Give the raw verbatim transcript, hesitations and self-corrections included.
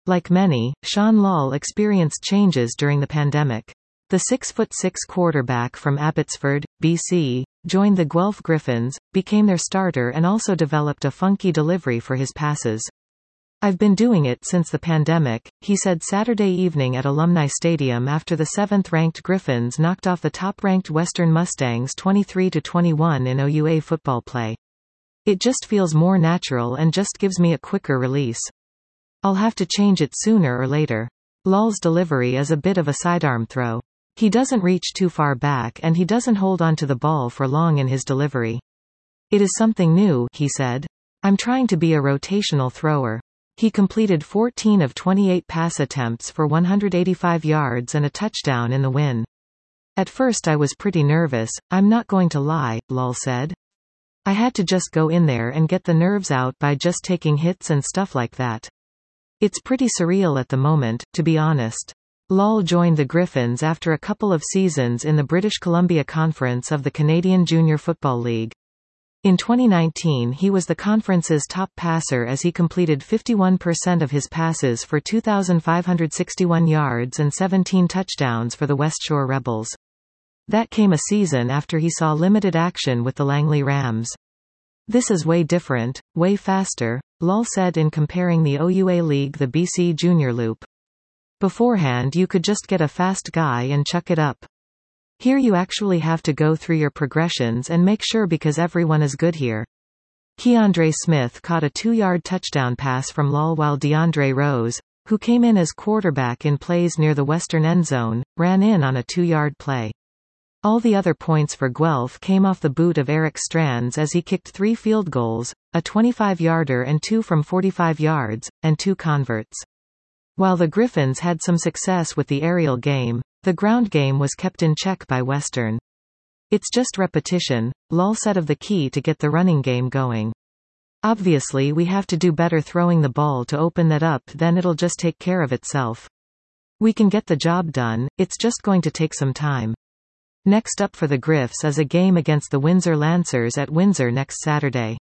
Like many, Sean Lal experienced changes during the pandemic. The six foot six quarterback from Abbotsford, B C, joined the Guelph Griffins, became their starter and also developed a funky delivery for his passes. "I've been doing it since the pandemic," he said Saturday evening at Alumni Stadium after the seventh-ranked Griffins knocked off the top-ranked Western Mustangs twenty-three to twenty-one in O U A football play. "It just feels more natural and just gives me a quicker release. I'll have to change it sooner or later." Lal's delivery is a bit of a sidearm throw. He doesn't reach too far back and he doesn't hold onto the ball for long in his delivery. "It is something new," he said. "I'm trying to be a rotational thrower." He completed fourteen of twenty-eight pass attempts for one hundred eighty-five yards and a touchdown in the win. "At first I was pretty nervous, I'm not going to lie," Lal said. "I had to just go in there and get the nerves out by just taking hits and stuff like that. It's pretty surreal at the moment, to be honest." Lal joined the Griffins after a couple of seasons in the British Columbia Conference of the Canadian Junior Football League. In twenty nineteen he was the conference's top passer as he completed fifty-one percent of his passes for two thousand five hundred sixty-one yards and seventeen touchdowns for the West Shore Rebels. That came a season after he saw limited action with the Langley Rams. "This is way different, way faster," Lal said in comparing the O U A League the B C Junior Loop. "Beforehand you could just get a fast guy and chuck it up. Here you actually have to go through your progressions and make sure because everyone is good here." Keandre Smith caught a two-yard touchdown pass from Lal while DeAndre Rose, who came in as quarterback in plays near the western end zone, ran in on a two-yard play. All the other points for Guelph came off the boot of Eric Strands as he kicked three field goals, a twenty-five-yarder and two from forty-five yards, and two converts. While the Griffins had some success with the aerial game, the ground game was kept in check by Western. "It's just repetition," Lal said of the key to get the running game going. "Obviously we have to do better throwing the ball to open that up, then it'll just take care of itself. We can get the job done, it's just going to take some time." Next up for the Griffs is a game against the Windsor Lancers at Windsor next Saturday.